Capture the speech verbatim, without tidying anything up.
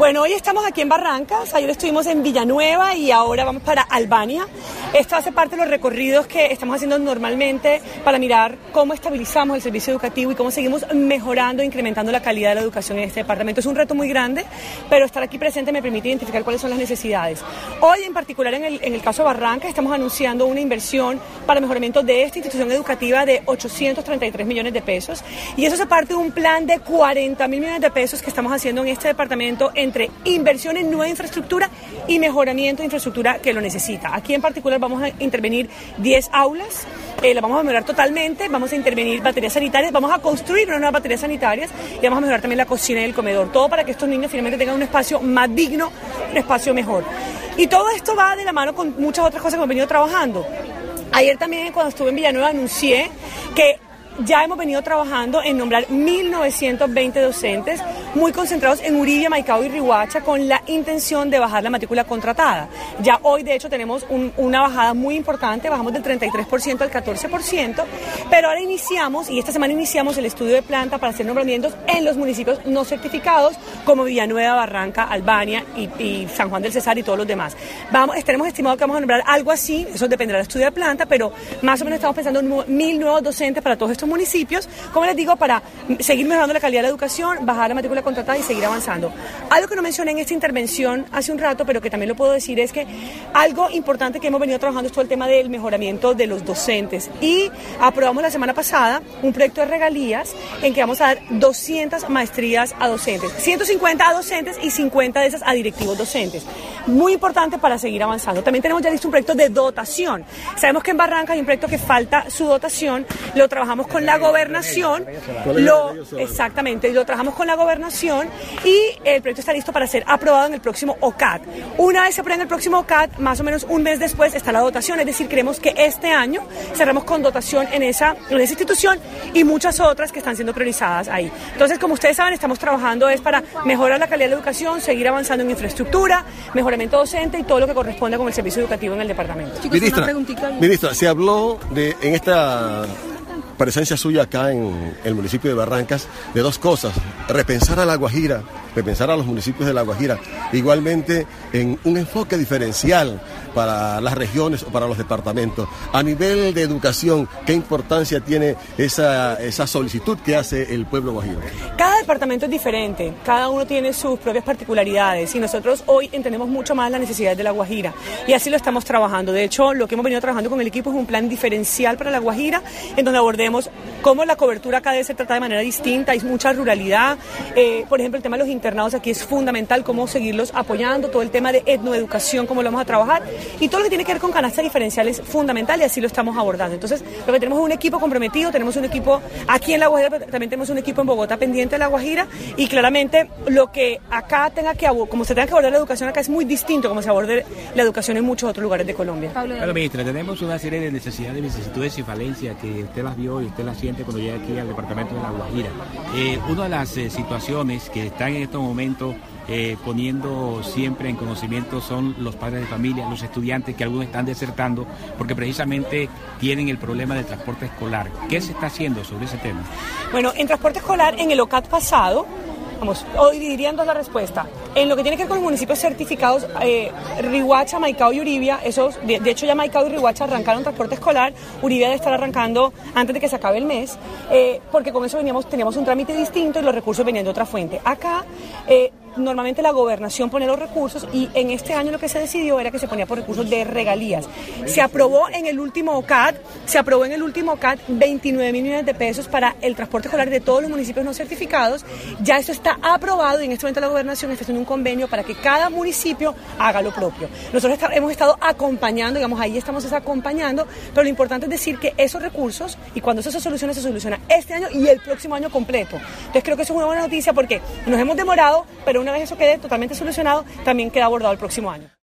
Bueno, hoy estamos aquí en Barrancas, ayer estuvimos en Villanueva y ahora vamos para Albania. Esto hace parte de los recorridos que estamos haciendo normalmente para mirar cómo estabilizamos el servicio educativo y cómo seguimos mejorando e incrementando la calidad de la educación en este departamento. Es un reto muy grande, pero estar aquí presente me permite identificar cuáles son las necesidades. Hoy, en particular, en el, en el caso de Barrancas, estamos anunciando una inversión para mejoramiento de esta institución educativa de ochocientos treinta y tres millones de pesos, y eso es parte de un plan de cuarenta mil millones de pesos que estamos haciendo en este departamento entre inversión en nueva infraestructura y mejoramiento de infraestructura que lo necesita. Aquí en particular vamos a intervenir diez aulas, eh, las vamos a mejorar totalmente, vamos a intervenir baterías sanitarias, vamos a construir unas nuevas baterías sanitarias y vamos a mejorar también la cocina y el comedor, todo para que estos niños finalmente tengan un espacio más digno, un espacio mejor. Y todo esto va de la mano con muchas otras cosas que hemos venido trabajando. Ayer también, cuando estuve en Villanueva, anuncié que ya hemos venido trabajando en nombrar mil novecientos veinte docentes muy concentrados en Uribia, Maicao y Riohacha con la intención de bajar la matrícula contratada. Ya hoy, de hecho, tenemos un, una bajada muy importante, bajamos del treinta y tres por ciento al catorce por ciento, pero ahora iniciamos, y esta semana iniciamos el estudio de planta para hacer nombramientos en los municipios no certificados como Villanueva, Barranca, Albania y, y San Juan del Cesar y todos los demás. Vamos, tenemos estimado que vamos a nombrar algo así, eso dependerá del estudio de planta, pero más o menos estamos pensando en mil nuevos docentes para todos estos municipios, como les digo, para seguir mejorando la calidad de la educación, bajar la matrícula contratada y seguir avanzando. Algo que no mencioné en esta intervención hace un rato, pero que también lo puedo decir, es que algo importante que hemos venido trabajando es todo el tema del mejoramiento de los docentes, y aprobamos la semana pasada un proyecto de regalías en que vamos a dar doscientas maestrías a docentes, ciento cincuenta a docentes y cincuenta de esas a directivos docentes. Muy importante para seguir avanzando. También tenemos ya listo un proyecto de dotación. Sabemos que en Barranca hay un proyecto que falta su dotación, lo trabajamos con la gobernación, lo, exactamente, lo trabajamos con la gobernación y el proyecto está listo para ser aprobado en el próximo O C A T. Una vez se apruebe en el próximo O C A T, más o menos un mes después está la dotación, es decir, creemos que este año cerramos con dotación en esa, en esa institución y muchas otras que están siendo priorizadas ahí. Entonces, como ustedes saben, estamos trabajando es para mejorar la calidad de la educación, seguir avanzando en infraestructura, mejoramiento docente y todo lo que corresponda con el servicio educativo en el departamento. Chicos, ministra, ministra, se habló de en esta presencia suya acá en el municipio de Barrancas de dos cosas: repensar a La Guajira, repensar a los municipios de La Guajira, igualmente en un enfoque diferencial para las regiones o para los departamentos. A nivel de educación, ¿qué importancia tiene esa, esa solicitud que hace el pueblo guajiro? Cada departamento es diferente, cada uno tiene sus propias particularidades y nosotros hoy entendemos mucho más las necesidades de La Guajira y así lo estamos trabajando. De hecho, lo que hemos venido trabajando con el equipo es un plan diferencial para La Guajira, en donde abordemos cómo la cobertura cada vez se trata de manera distinta, hay mucha ruralidad, eh, por ejemplo, el tema de los internados aquí es fundamental, cómo seguirlos apoyando, todo el tema de etnoeducación, cómo lo vamos a trabajar, y todo lo que tiene que ver con canastas diferenciales es fundamental y así lo estamos abordando. Entonces, lo que tenemos es un equipo comprometido, tenemos un equipo aquí en La Guajira, pero también tenemos un equipo en Bogotá pendiente de La Guajira, y claramente lo que acá tenga que, como se tenga que abordar la educación acá es muy distinto como se aborde la educación en muchos otros lugares de Colombia. Claro, ministra, tenemos una serie de necesidades, vicisitudes y falencias que usted las vio y usted las siente cuando llega aquí al departamento de La Guajira. Eh, una de las eh, situaciones que están en estos momentos Eh, poniendo siempre en conocimiento son los padres de familia, los estudiantes, que algunos están desertando porque precisamente tienen el problema del transporte escolar. ¿Qué se está haciendo sobre ese tema? Bueno, en transporte escolar, en el O C A T pasado, vamos, hoy dividiría en dos la respuesta. En lo que tiene que ver con los municipios certificados, eh, Riohacha, Maicao y Uribia, esos, de, de hecho ya Maicao y Riohacha arrancaron transporte escolar, Uribia debe estar arrancando antes de que se acabe el mes, eh, porque con eso veníamos, teníamos un trámite distinto y los recursos venían de otra fuente. Acá, eh, normalmente la gobernación pone los recursos y en este año lo que se decidió era que se ponía por recursos de regalías. Se aprobó en el último O C A T, se aprobó en el último O C A T veintinueve mil millones de pesos para el transporte escolar de todos los municipios no certificados. Ya eso está aprobado y en este momento la gobernación está haciendo un convenio para que cada municipio haga lo propio. Nosotros está, hemos estado acompañando, digamos, ahí estamos acompañando, pero lo importante es decir que esos recursos, y cuando eso se soluciona, se soluciona este año y el próximo año completo. Entonces creo que eso es una buena noticia porque nos hemos demorado, pero una vez eso quede totalmente solucionado, también queda abordado el próximo año.